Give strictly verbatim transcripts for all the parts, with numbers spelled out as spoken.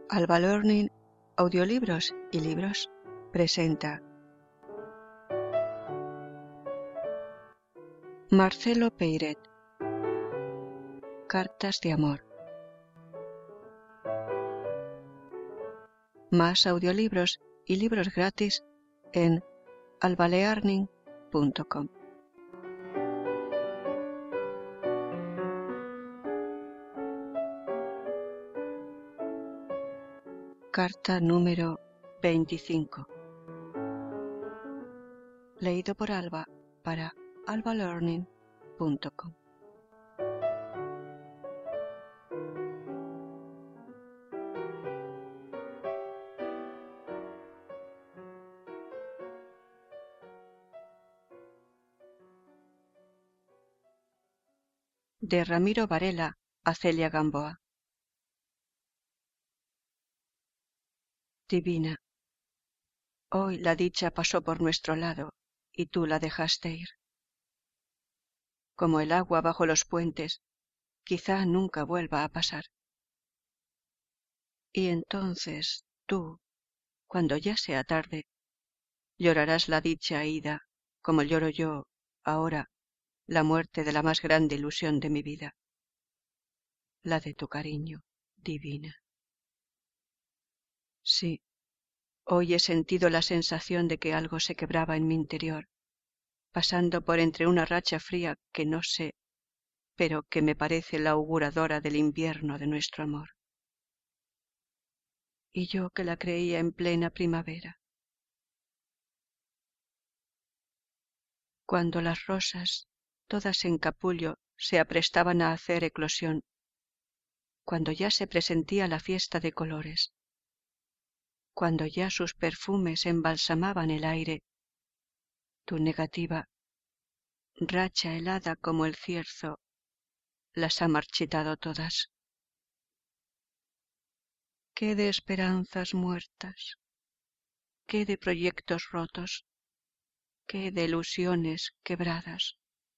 Alba Learning, audiolibros y libros, presenta Marcelo Peiret, Cartas de amor. Más audiolibros y libros gratis en alba learning punto com. Carta número veinticinco. Leído por Alba para alba learning punto com. De Ramiro Varela a Celia Gamboa. Divina, hoy la dicha pasó por nuestro lado y tú la dejaste ir. Como el agua bajo los puentes, quizá nunca vuelva a pasar. Y entonces tú, cuando ya sea tarde, llorarás la dicha ida, como lloro yo, ahora, la muerte de la más grande ilusión de mi vida, la de tu cariño, divina. Sí, hoy he sentido la sensación de que algo se quebraba en mi interior, pasando por entre una racha fría que no sé, pero que me parece la auguradora del invierno de nuestro amor. Y yo que la creía en plena primavera. Cuando las rosas, todas en capullo, se aprestaban a hacer eclosión, cuando ya se presentía la fiesta de colores, cuando ya sus perfumes embalsamaban el aire, tu negativa, racha helada como el cierzo, las ha marchitado todas. Qué de esperanzas muertas, qué de proyectos rotos, qué de ilusiones quebradas.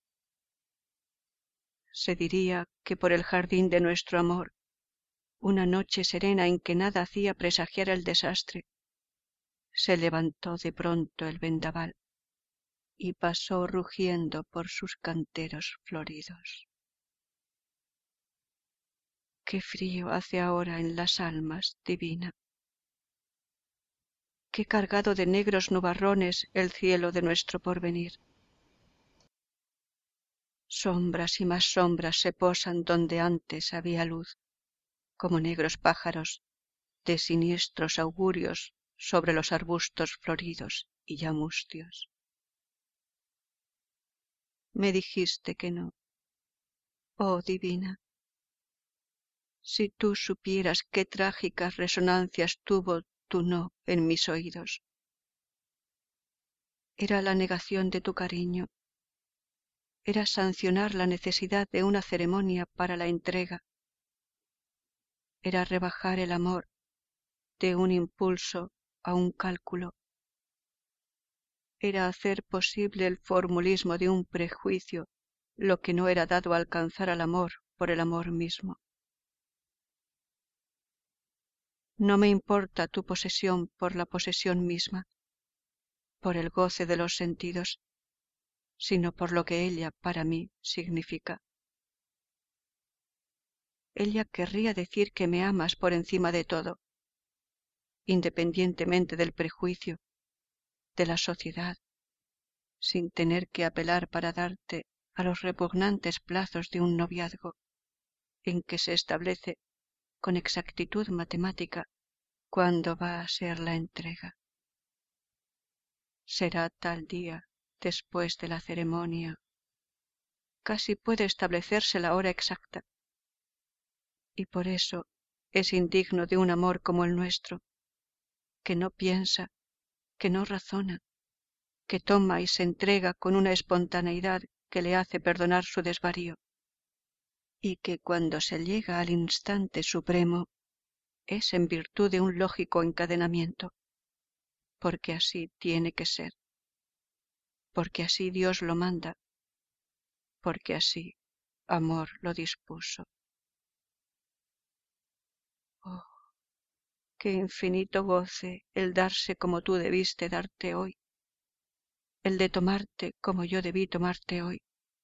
Se diría que por el jardín de nuestro amor, una noche serena en que nada hacía presagiar el desastre, se levantó de pronto el vendaval y pasó rugiendo por sus canteros floridos. Qué frío hace ahora en las almas, divina. Qué cargado de negros nubarrones el cielo de nuestro porvenir. Sombras y más sombras se posan donde antes había luz, como negros pájaros de siniestros augurios sobre los arbustos floridos y ya mustios. Me dijiste que no. Oh, divina, si tú supieras qué trágicas resonancias tuvo tu no en mis oídos. Era la negación de tu cariño, era sancionar la necesidad de una ceremonia para la entrega, era rebajar el amor de un impulso a un cálculo, era hacer posible el formulismo de un prejuicio, lo que no era dado alcanzar al amor por el amor mismo. No me importa tu posesión por la posesión misma, por el goce de los sentidos, sino por lo que ella para mí significa. Ella querría decir que me amas por encima de todo, independientemente del prejuicio, de la sociedad, sin tener que apelar para darte a los repugnantes plazos de un noviazgo, en que se establece con exactitud matemática cuándo va a ser la entrega. Será tal día después de la ceremonia. Casi puede establecerse la hora exacta. Y por eso es indigno de un amor como el nuestro, que no piensa, que no razona, que toma y se entrega con una espontaneidad que le hace perdonar su desvarío, y que cuando se llega al instante supremo es en virtud de un lógico encadenamiento, porque así tiene que ser, porque así Dios lo manda, porque así amor lo dispuso. Oh, Qué infinito goce el darse como tú debiste darte hoy, el de tomarte como yo debí tomarte hoy.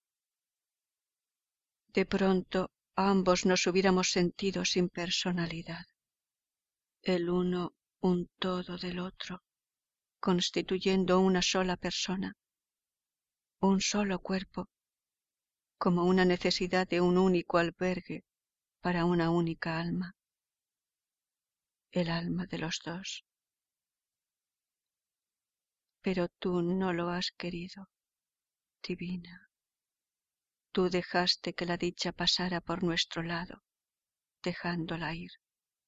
De pronto ambos nos hubiéramos sentido sin personalidad, el uno un todo del otro, constituyendo una sola persona, un solo cuerpo, como una necesidad de un único albergue para una única alma, el alma de los dos. Pero tú no lo has querido, divina. Tú dejaste que la dicha pasara por nuestro lado, dejándola ir.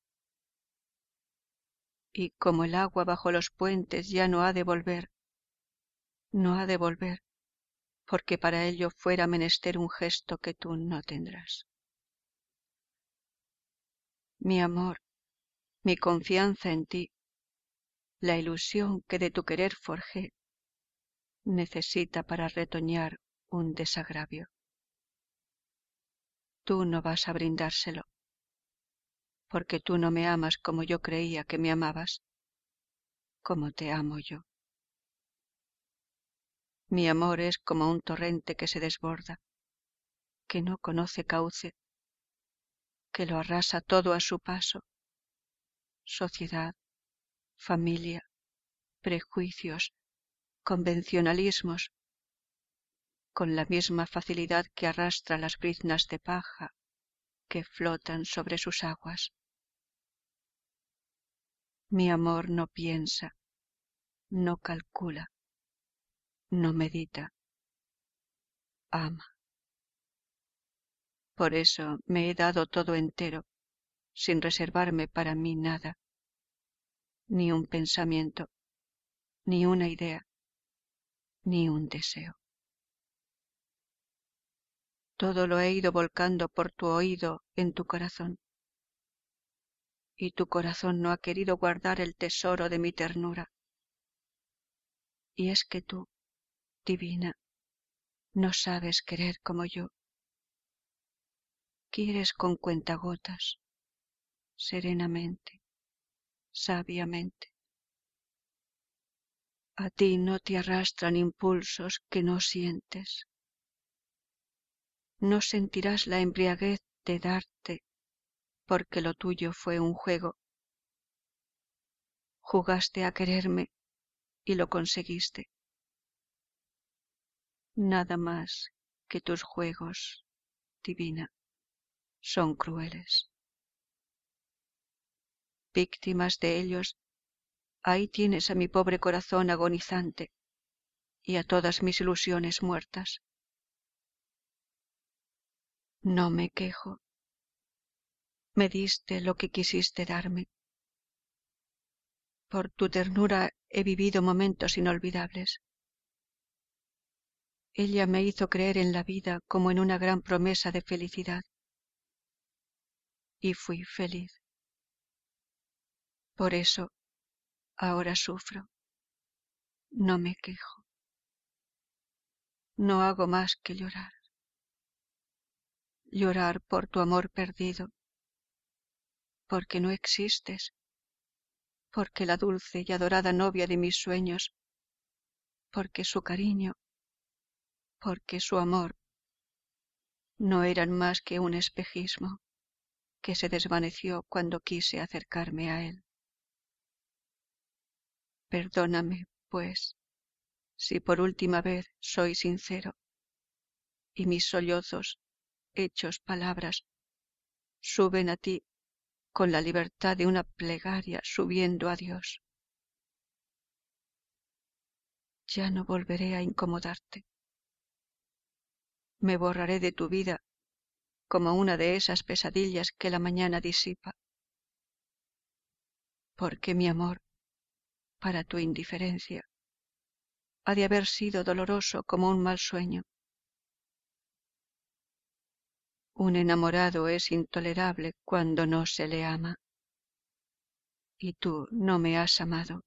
Y como el agua bajo los puentes ya no ha de volver, no ha de volver, porque para ello fuera menester un gesto que tú no tendrás. Mi amor, mi confianza en ti, la ilusión que de tu querer forjé, necesita para retoñar un desagravio. Tú no vas a brindárselo, porque tú no me amas como yo creía que me amabas, como te amo yo. Mi amor es como un torrente que se desborda, que no conoce cauce, que lo arrasa todo a su paso. Sociedad, familia, prejuicios, convencionalismos, con la misma facilidad que arrastra las briznas de paja que flotan sobre sus aguas. Mi amor no piensa, no calcula, no medita, ama. Por eso me he dado todo entero, sin reservarme para mí nada, ni un pensamiento, ni una idea, ni un deseo. Todo lo he ido volcando por tu oído en tu corazón, y tu corazón no ha querido guardar el tesoro de mi ternura. Y es que tú, divina, no sabes querer como yo. Quieres con cuentagotas, serenamente, sabiamente. A ti no te arrastran impulsos que no sientes. No sentirás la embriaguez de darte, porque lo tuyo fue un juego. Jugaste a quererme y lo conseguiste. Nada más que tus juegos, divina, son crueles. Víctimas de ellos, ahí tienes a mi pobre corazón agonizante y a todas mis ilusiones muertas. No me quejo. Me diste lo que quisiste darme. Por tu ternura he vivido momentos inolvidables. Ella me hizo creer en la vida como en una gran promesa de felicidad. Y fui feliz. Por eso ahora sufro. No me quejo. No hago más que llorar. Llorar por tu amor perdido, porque no existes, porque la dulce y adorada novia de mis sueños, porque su cariño, porque su amor, no eran más que un espejismo que se desvaneció cuando quise acercarme a él. Perdóname, pues, si por última vez soy sincero, y mis sollozos, hechos palabras, suben a ti con la libertad de una plegaria subiendo a Dios. Ya no volveré a incomodarte. Me borraré de tu vida como una de esas pesadillas que la mañana disipa, porque mi amor, para tu indiferencia, ha de haber sido doloroso como un mal sueño. Un enamorado es intolerable cuando no se le ama, y tú no me has amado.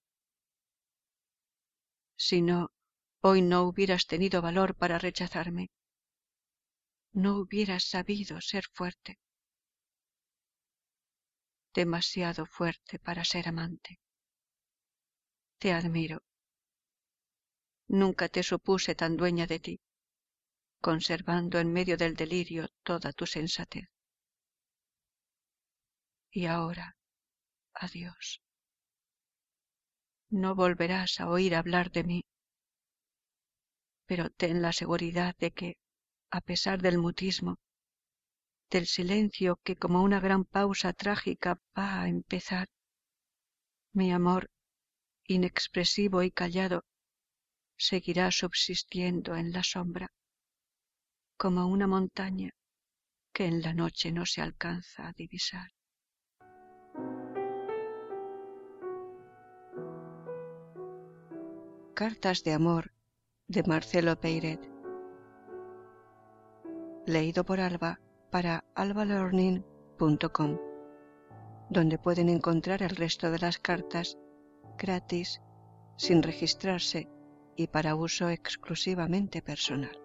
Si no, hoy no hubieras tenido valor para rechazarme, no hubieras sabido ser fuerte. demasiado fuerte para ser amante. Te admiro. Nunca te supuse tan dueña de ti, conservando en medio del delirio toda tu sensatez. Y ahora, adiós. No volverás a oír hablar de mí, pero ten la seguridad de que, a pesar del mutismo, del silencio que como una gran pausa trágica va a empezar, mi amor, inexpresivo y callado, seguirá subsistiendo en la sombra, como una montaña que en la noche no se alcanza a divisar. Cartas de amor de Marcelo Peiret. Leído por Alba para alba learning punto com, donde pueden encontrar el resto de las cartas gratis, sin registrarse y para uso exclusivamente personal.